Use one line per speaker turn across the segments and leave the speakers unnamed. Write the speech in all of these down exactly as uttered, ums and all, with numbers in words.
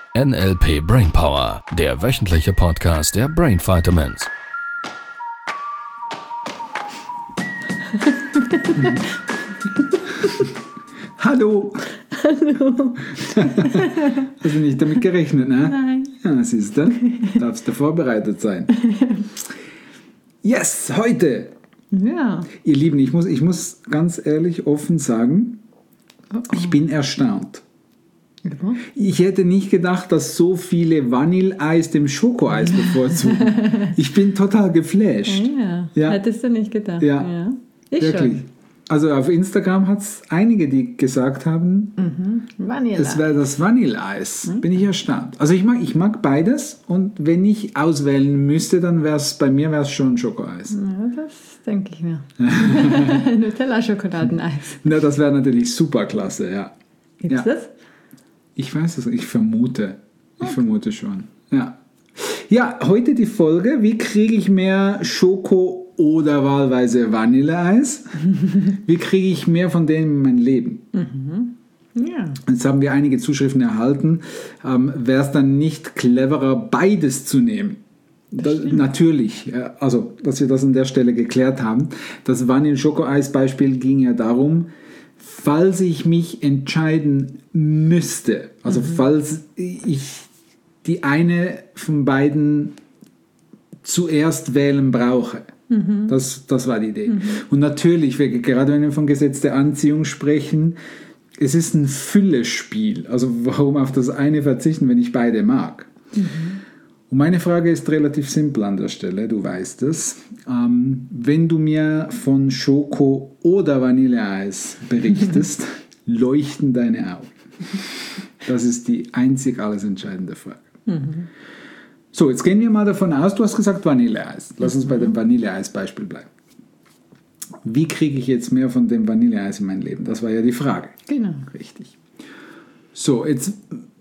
N L P Brainpower, der wöchentliche Podcast der Brain Vitamins.
Hallo.
Hallo.
Hast du nicht damit gerechnet, ne?
Nein.
Ja, siehst du, darfst du vorbereitet sein. Yes, heute.
Ja.
Ihr Lieben, ich muss, ich muss ganz ehrlich offen sagen,
Oh, oh.
ich bin erstaunt.
Ja.
Ich hätte nicht gedacht, dass so viele Vanilleeis dem Schokoeis bevorzugen. Ich bin total geflasht.
Ja.
Ja.
Hättest du nicht gedacht.
Ja.
Ja. Ich
Wirklich.
schon.
Also auf Instagram hat es einige, die gesagt haben,
Mhm. Vanille.
es wäre das Vanilleeis. Bin ich erstaunt. Also ich mag, ich mag beides und wenn ich auswählen müsste, dann wäre es bei mir wär's schon Schokoeis.
Ja, das denke ich mir. Nutella-Schokoladeneis.
Na, das wäre natürlich super klasse, ja.
Gibt's
Ja.
das?
Ich weiß es, ich vermute. Ich vermute schon. Ja. Ja, heute die Folge, wie kriege ich mehr Schoko oder wahlweise Vanilleeis? Wie kriege ich mehr von denen in mein Leben?
Ja.
Jetzt haben wir einige Zuschriften erhalten. Ähm, wäre es dann nicht cleverer, beides zu nehmen? Da, natürlich, ja, also dass wir das an der Stelle geklärt haben. Das Vanille-Schokoeis-Beispiel ging ja darum, falls ich mich entscheiden müsste, also mhm. falls ich die eine von beiden zuerst wählen brauche. Mhm. Das, das war die Idee. Mhm. Und natürlich, gerade wenn wir von Gesetz der Anziehung sprechen, es ist ein Füllespiel. Also warum auf das eine verzichten, wenn ich beide mag? Mhm. Und meine Frage ist relativ simpel an der Stelle, du weißt es. Ähm, wenn du mir von Schoko oder Vanilleeis berichtest, leuchten deine Augen. Das ist die einzig alles entscheidende Frage. Mhm. So, jetzt gehen wir mal davon aus, du hast gesagt Vanilleeis. Lass uns bei dem Vanilleeis-Beispiel bleiben. Wie kriege ich jetzt mehr von dem Vanilleeis in mein Leben? Das war ja die Frage.
Genau.
Richtig. So, jetzt,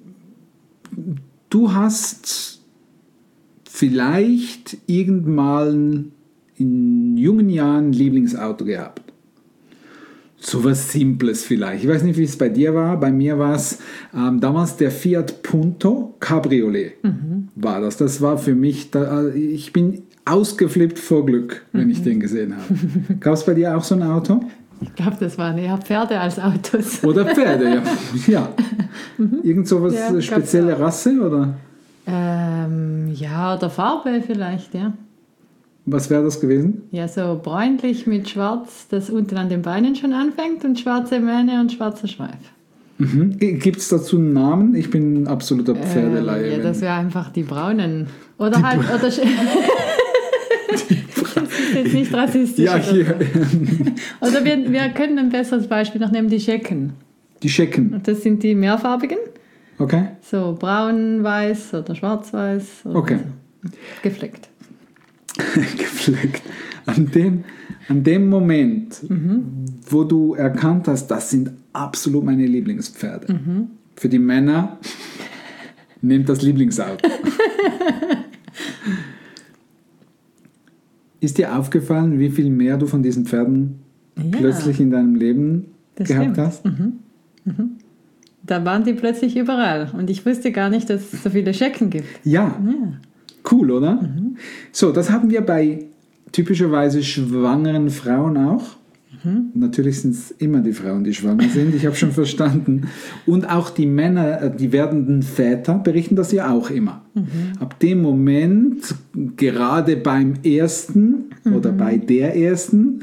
du hast vielleicht irgendwann in jungen Jahren ein Lieblingsauto gehabt. So was Simples vielleicht. Ich weiß nicht, wie es bei dir war. Bei mir war es ähm, damals der Fiat Punto Cabriolet. Mhm. War das. Das war für mich, da, ich bin ausgeflippt vor Glück, wenn mhm. ich den gesehen habe. Gab es bei dir auch so ein Auto?
Ich glaube, das waren eher Pferde als Autos.
Oder Pferde, ja. ja. Mhm. Irgend so was ja, spezielle Rasse, oder?
Ähm, ja, oder Farbe vielleicht, ja.
Was wäre das gewesen?
Ja, so bräunlich mit schwarz, das unten an den Beinen schon anfängt und schwarze Mähne und schwarzer Schweif. Mhm.
Gibt es dazu einen Namen? Ich bin ein absoluter Pferdelaie.
Ähm, ja, das wäre einfach die braunen. Oder die halt... Bra- oder das ist jetzt nicht rassistisch.
Ja, hier.
Oder, oder wir, wir können ein besseres Beispiel noch nehmen, die Schecken.
Die Schecken?
Und das sind die mehrfarbigen.
Okay.
So braun, weiß oder schwarz-weiß. Oder
okay.
So. Gefleckt.
Gefleckt. An dem, an dem Moment, mhm. wo du erkannt hast, das sind absolut meine Lieblingspferde. Mhm. Für die Männer, nehmt das Lieblingsauto. Ist dir aufgefallen, wie viel mehr du von diesen Pferden ja. plötzlich in deinem Leben das gehabt stimmt. hast?
Mhm. Mhm. Da waren die plötzlich überall. Und ich wusste gar nicht, dass es so viele Schecken gibt.
Ja. ja. Cool, oder? Mhm. So, das haben wir bei typischerweise schwangeren Frauen auch. Mhm. Natürlich sind es immer die Frauen, die schwanger sind. Ich habe schon verstanden. Und auch die Männer, die werdenden Väter berichten das ja auch immer. Mhm. Ab dem Moment, gerade beim ersten mhm. oder bei der ersten,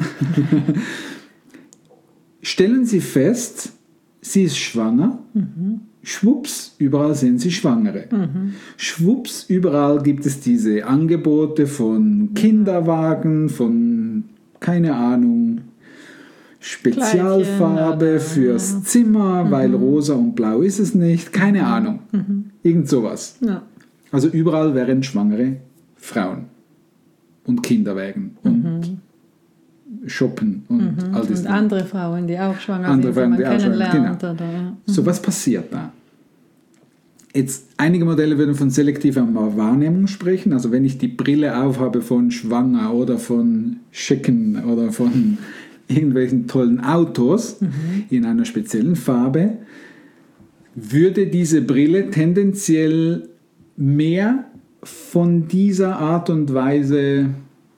stellen sie fest, sie ist schwanger. Mhm. Schwupps, überall sind sie Schwangere. Mhm. Schwupps, überall gibt es diese Angebote von Kinderwagen, von, keine Ahnung, Spezialfarbe Kleidchen, fürs ja. Zimmer, mhm. weil rosa und blau ist es nicht. Keine mhm. Ahnung. Mhm. Irgend sowas. Ja. Also überall wären schwangere Frauen und Kinderwagen und mhm. shoppen und
mhm.
all das.
Und andere Frauen, die auch schwanger
andere
sind,
Frauen,
die man kennenlernt.
Genau.
Oder, ja. mhm.
So, was passiert da? Jetzt, einige Modelle würden von selektiver Wahrnehmung sprechen. Also wenn ich die Brille aufhabe von schwanger oder von schicken oder von irgendwelchen tollen Autos mhm. in einer speziellen Farbe, würde diese Brille tendenziell mehr von dieser Art und Weise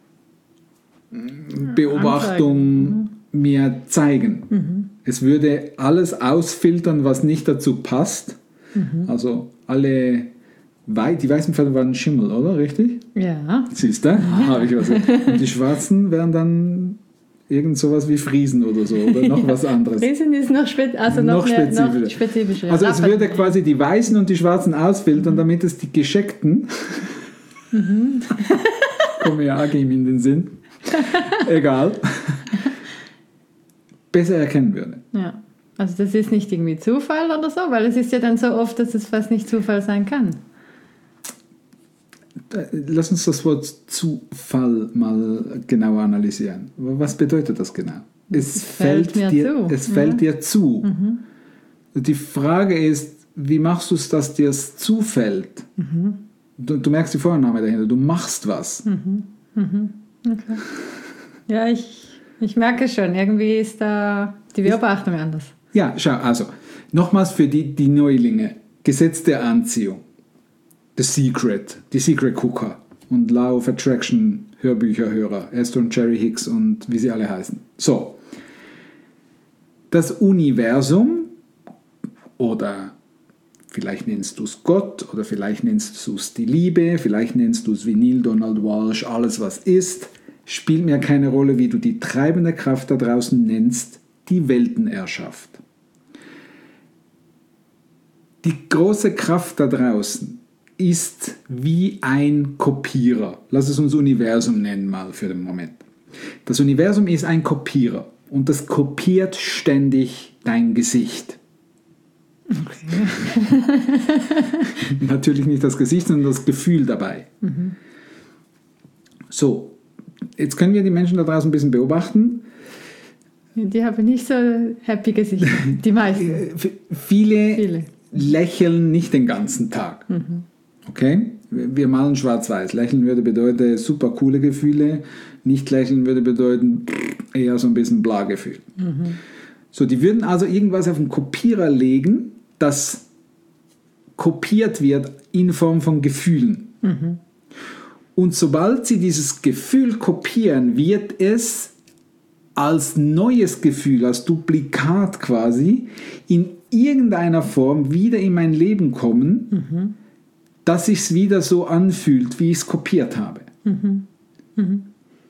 Beobachtung mir zeigen. Mhm. Es würde alles ausfiltern, was nicht dazu passt. Mhm. Also alle, Wei- die weißen Pferde waren Schimmel, oder? Richtig?
Ja.
Siehst du? Habe ich was. Und die schwarzen wären dann irgend sowas wie Friesen oder so oder noch was anderes.
Friesen ist noch, spe- also noch,
noch
mehr,
spezifischer.
Noch spezifischer.
Also es würde quasi die weißen und die schwarzen ausfiltern, mhm. damit es die Gescheckten, mhm. kommt mir Agim in den Sinn, egal, besser erkennen würde.
Ja, also das ist nicht irgendwie Zufall oder so, weil es ist ja dann so oft, dass es fast nicht Zufall sein kann.
Lass uns das Wort Zufall mal genauer analysieren. Was bedeutet das genau? Es, es fällt, fällt, dir, zu. Es fällt ja. dir zu. Mhm. Die Frage ist, wie machst du es, dass dir es zufällt? Mhm. Du, du merkst die Vorname dahinter, du machst was.
Mhm. Mhm. Okay. Ja, ich, ich merke schon, irgendwie ist da die Beobachtung ist, anders.
Ja, schau, also, nochmals für die, die Neulinge. Gesetz der Anziehung. The Secret, die Secret Cooker und Law of Attraction Hörbücherhörer, Esther und Jerry Hicks und wie sie alle heißen. So, das Universum oder vielleicht nennst du es Gott oder vielleicht nennst du es die Liebe, vielleicht nennst du es wie Neil Donald Walsh, alles was ist, spielt mir keine Rolle, wie du die treibende Kraft da draußen nennst, die Welten erschafft. Die große Kraft da draußen ist wie ein Kopierer. Lass es uns Universum nennen mal für den Moment. Das Universum ist ein Kopierer und das kopiert ständig dein Gesicht. Okay. Natürlich nicht das Gesicht, sondern das Gefühl dabei. Mhm. So, jetzt können wir die Menschen da draußen ein bisschen beobachten.
Die haben nicht so happy Gesichter, die meisten.
Viele, Viele. lächeln nicht den ganzen Tag. Mhm. Okay? Wir malen schwarz-weiß. Lächeln würde bedeuten super coole Gefühle. Nicht lächeln würde bedeuten eher so ein bisschen Bla-Gefühl. Mhm. So, die würden also irgendwas auf den Kopierer legen, das kopiert wird in Form von Gefühlen. Mhm. Und sobald sie dieses Gefühl kopieren, wird es als neues Gefühl, als Duplikat quasi, in irgendeiner Form wieder in mein Leben kommen, mhm. dass sich es wieder so anfühlt, wie ich es kopiert habe. Mhm. Mhm.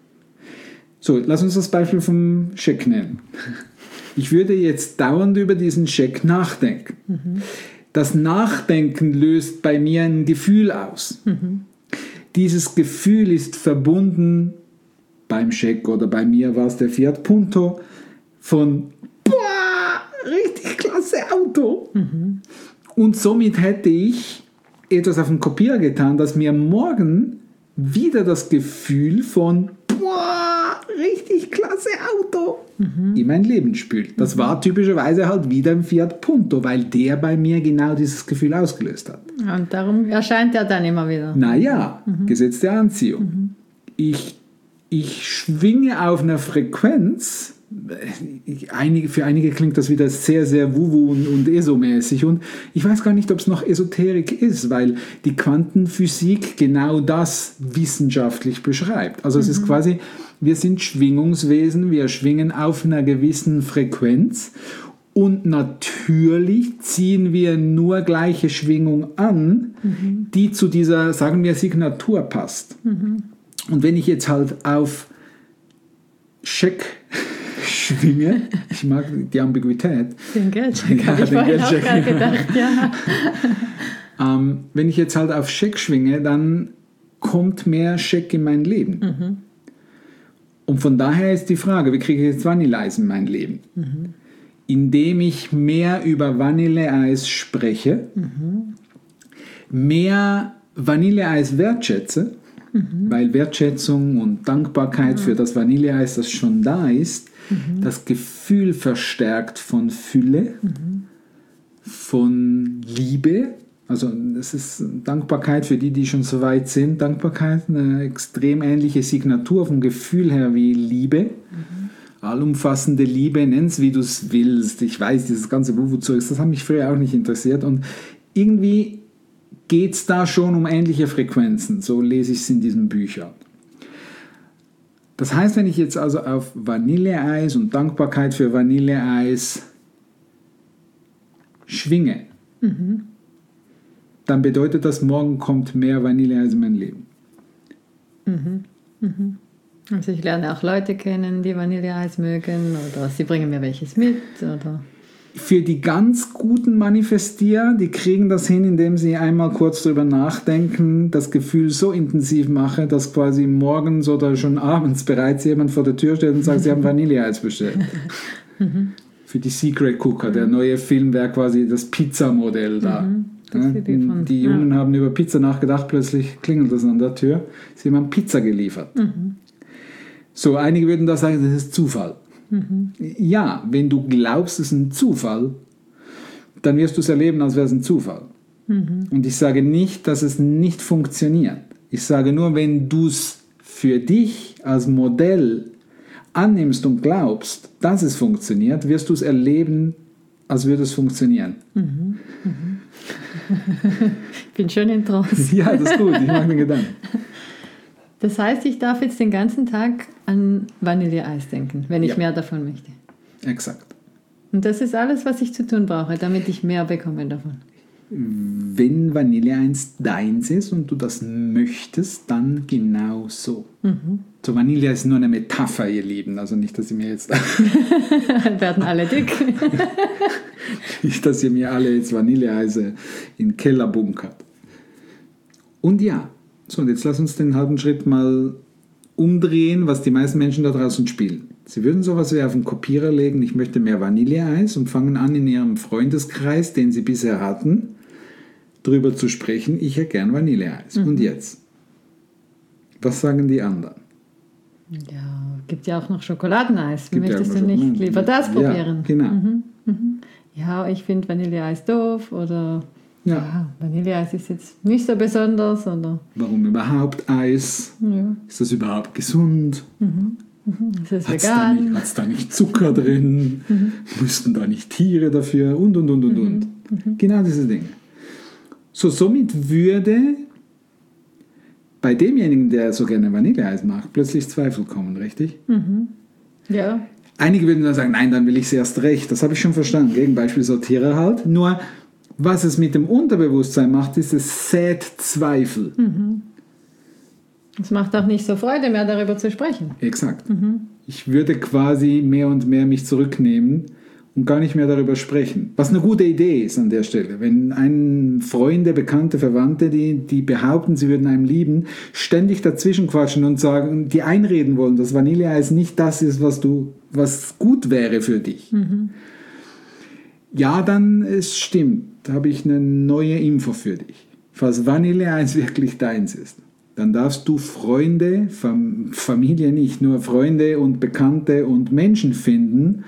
So, lass uns das Beispiel vom Scheck nennen. Ich würde jetzt dauernd über diesen Scheck nachdenken. Mhm. Das Nachdenken löst bei mir ein Gefühl aus. Mhm. Dieses Gefühl ist verbunden, beim Scheck oder bei mir war es der Fiat Punto, von boah, richtig klasse Auto. Mhm. Und somit hätte ich etwas auf den Kopierer getan, das mir morgen wieder das Gefühl von boah, richtig klasse Auto mhm. in mein Leben spült. Das mhm. war typischerweise halt wieder ein Fiat Punto, weil der bei mir genau dieses Gefühl ausgelöst hat.
Und darum erscheint er dann immer wieder.
Naja, mhm. Gesetz der Anziehung. Mhm. Ich, ich schwinge auf einer Frequenz. Einige, für einige klingt das wieder sehr, sehr wuwu und, und ESO-mäßig und ich weiß gar nicht, ob es noch Esoterik ist, weil die Quantenphysik genau das wissenschaftlich beschreibt. Also mhm. es ist quasi, wir sind Schwingungswesen, wir schwingen auf einer gewissen Frequenz und natürlich ziehen wir nur gleiche Schwingung an, mhm. die zu dieser, sagen wir, Signatur passt. Mhm. Und wenn ich jetzt halt auf Scheck schwinge, ich mag die Ambiguität.
Den Geldscheck, ja, habe ich vorhin auch gerade gedacht, ja.
ähm, wenn ich jetzt halt auf Scheck schwinge, dann kommt mehr Scheck in mein Leben. Mhm. Und von daher ist die Frage, wie kriege ich jetzt Vanilleeis in mein Leben? Mhm. Indem ich mehr über Vanilleeis spreche, mhm. mehr Vanilleeis wertschätze, mhm. weil Wertschätzung und Dankbarkeit mhm. für das Vanilleeis, das schon da ist, mhm. das Gefühl verstärkt von Fülle, mhm. von Liebe. Also das ist Dankbarkeit für die, die schon so weit sind. Dankbarkeit, eine extrem ähnliche Signatur vom Gefühl her wie Liebe. Mhm. allumfassende Liebe, nenn's wie du es willst. Ich weiß, dieses ganze Wuhu-Zeugs, das hat mich früher auch nicht interessiert. Und irgendwie geht es da schon um ähnliche Frequenzen. So lese ich es in diesen Büchern. Das heißt, wenn ich jetzt also auf Vanilleeis und Dankbarkeit für Vanilleeis schwinge, mhm. dann bedeutet das, morgen kommt mehr Vanilleeis in mein Leben.
Mhm. Mhm. Also ich lerne auch Leute kennen, die Vanilleeis mögen, oder sie bringen mir welches mit, oder...
Für die ganz guten Manifestierer, die kriegen das hin, indem sie einmal kurz drüber nachdenken, das Gefühl so intensiv machen, dass quasi morgens oder schon abends bereits jemand vor der Tür steht und sagt, sie haben Vanilleeis bestellt. Mhm. Für die Secret Cooker, der neue Film wäre quasi das Pizza-Modell da. Mhm. Ja, die, die Jungen ja. haben über Pizza nachgedacht, plötzlich klingelt das an der Tür, sie haben Pizza geliefert. Mhm. So, einige würden da sagen, das ist Zufall. Mhm. Ja, wenn du glaubst, es ist ein Zufall, dann wirst du es erleben, als wäre es ein Zufall. Mhm. Und ich sage nicht, dass es nicht funktioniert. Ich sage nur, wenn du es für dich als Modell annimmst und glaubst, dass es funktioniert, wirst du es erleben, als würde es funktionieren. Mhm.
Mhm. Ich bin schön in Trance.
Ja, das ist gut, ich mag den Gedanken.
Das heißt, ich darf jetzt den ganzen Tag an Vanilleeis denken, wenn ich ja. mehr davon möchte.
Exakt.
Und das ist alles, was ich zu tun brauche, damit ich mehr bekomme davon.
Wenn Vanilleeis deins ist und du das möchtest, dann genau so. Mhm. So, Vanille ist nur eine Metapher, ihr Lieben. Also nicht, dass ihr mir jetzt...
werden alle dick.
Nicht, dass ihr mir alle jetzt Vanilleeis in den Keller bunkert. Und ja, so, und jetzt lass uns den halben Schritt mal umdrehen, was die meisten Menschen da draußen spielen. Sie würden sowas wie auf den Kopierer legen, ich möchte mehr Vanilleeis, und fangen an, in ihrem Freundeskreis, den sie bisher hatten, drüber zu sprechen, ich hätte gern Vanilleeis. Mhm. Und jetzt? Was sagen die anderen?
Ja, gibt ja auch noch Schokoladeneis. Gibt Möchtest ja du nicht Schokolade. Lieber das probieren?
Ja, genau.
Mhm. Mhm. Ja, ich finde Vanilleeis doof, oder... Ja. ja, Vanilleeis ist jetzt nicht so besonders, oder?
Warum überhaupt Eis? Ja. Ist das überhaupt gesund?
Mhm. Mhm. Ist das
hat's
vegan?
Da nicht, hat's da nicht Zucker drin? Mhm. Müssten da nicht Tiere dafür? Und, und, und, und, und. Mhm. Genau diese Dinge. So, somit würde bei demjenigen, der so gerne Vanilleeis macht, plötzlich Zweifel kommen, richtig?
Mhm. Ja.
Einige würden dann sagen, nein, dann will ich es erst recht. Das habe ich schon verstanden. Gegenbeispiel Sortierer halt. Nur... Was es mit dem Unterbewusstsein macht, ist, es sät Zweifel.
Mhm. Es macht auch nicht so Freude mehr, darüber zu sprechen.
Exakt. Mhm. Ich würde quasi mehr und mehr mich zurücknehmen und gar nicht mehr darüber sprechen. Was eine gute Idee ist an der Stelle. Wenn ein Freunde, Bekannte, Verwandte, die, die behaupten, sie würden einem lieben, ständig dazwischen quatschen und sagen, die einreden wollen, dass Vanilleeis nicht das ist, was, du, was gut wäre für dich. Mhm. Ja, dann es stimmt. Da habe ich eine neue Info für dich. Falls Vanilleeis wirklich deins ist, dann darfst du Freunde, Fam- Familie nicht, nur Freunde und Bekannte und Menschen finden,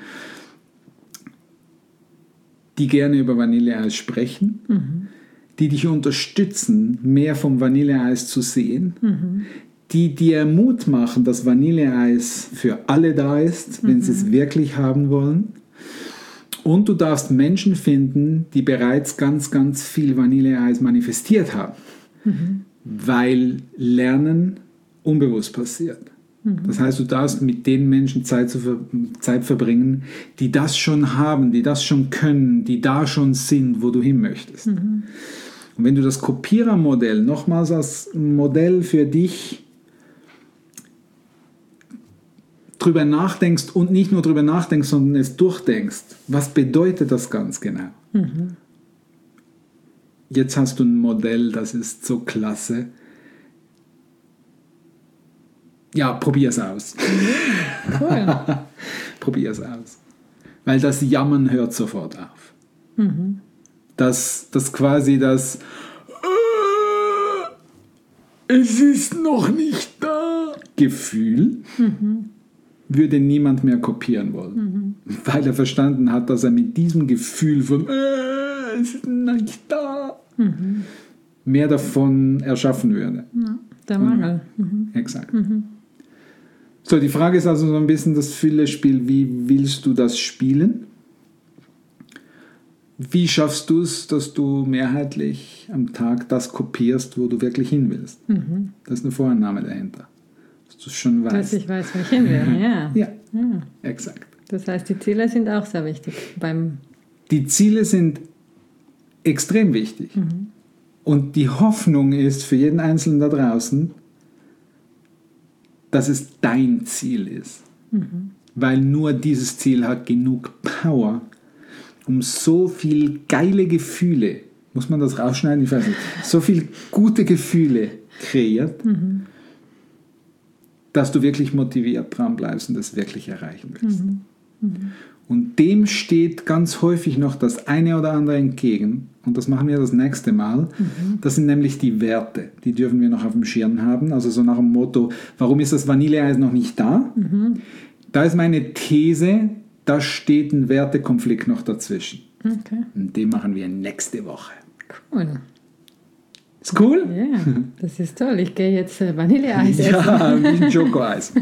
die gerne über Vanilleeis sprechen, mhm. die dich unterstützen, mehr vom Vanilleeis zu sehen, mhm. die dir Mut machen, dass Vanilleeis für alle da ist, wenn mhm. sie es wirklich haben wollen. Und du darfst Menschen finden, die bereits ganz, ganz viel Vanilleeis manifestiert haben. Mhm. Weil Lernen unbewusst passiert. Mhm. Das heißt, du darfst mit den Menschen Zeit, zu ver- Zeit verbringen, die das schon haben, die das schon können, die da schon sind, wo du hin möchtest. Mhm. Und wenn du das Kopierermodell nochmals als Modell für dich drüber nachdenkst und nicht nur drüber nachdenkst, sondern es durchdenkst, was bedeutet das ganz genau? Mhm. Jetzt hast du ein Modell, das ist so klasse. Ja, probier es aus.
Mhm. Cool.
Probier es aus. Weil das Jammern hört sofort auf. Mhm. Das, das quasi das äh, es ist noch nicht da Gefühl mhm. würde niemand mehr kopieren wollen. Mhm. Weil er verstanden hat, dass er mit diesem Gefühl von äh, es ist nicht da mhm. mehr davon erschaffen würde.
Ja, der Mangel. Mhm.
Exakt.
Mhm.
So, die Frage ist also so ein bisschen das Füllespiel, wie willst du das spielen? Wie schaffst du es, dass du mehrheitlich am Tag das kopierst, wo du wirklich hin willst? Mhm. Da ist eine Vorannahme dahinter. Dass du es schon weißt.
Dass ich weiß, wo ich hin will, ja.
Ja, ja, exakt.
Das heißt, die Ziele sind auch sehr wichtig beim...
Die Ziele sind extrem wichtig. Mhm. Und die Hoffnung ist für jeden Einzelnen da draußen, dass es dein Ziel ist. Mhm. Weil nur dieses Ziel hat genug Power, um so viel geile Gefühle, muss man das rausschneiden? Ich weiß nicht, so viel gute Gefühle kreiert, mhm. dass du wirklich motiviert dran bleibst und das wirklich erreichen willst. Mhm. Mhm. Und dem steht ganz häufig noch das eine oder andere entgegen. Und das machen wir das nächste Mal. Mhm. Das sind nämlich die Werte. Die dürfen wir noch auf dem Schirm haben. Also so nach dem Motto, warum ist das Vanilleeis noch nicht da? Mhm. Da ist meine These, da steht ein Wertekonflikt noch dazwischen. Okay. Und den machen wir nächste Woche.
Cool.
Ist cool?
Ja, das ist toll. Ich gehe jetzt Vanilleeis essen.
Ja, wie ein Schokoeis.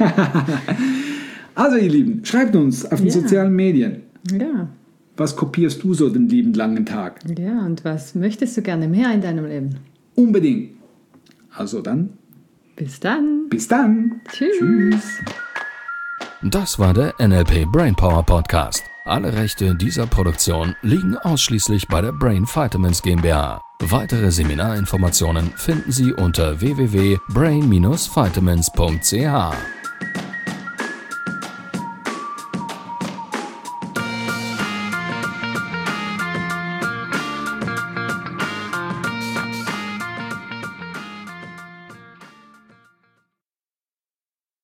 Also ihr Lieben, schreibt uns auf den ja. sozialen Medien.
Ja.
Was kopierst du so den lieben langen Tag?
Ja, und was möchtest du gerne mehr in deinem Leben?
Unbedingt. Also dann.
Bis dann.
Bis dann.
Tschüss.
Tschüss.
Das war der N L P Brainpower Podcast. Alle Rechte dieser Produktion liegen ausschließlich bei der Brain Vitamins GmbH. Weitere Seminarinformationen finden Sie unter w w w punkt brain dash vitamins punkt c h.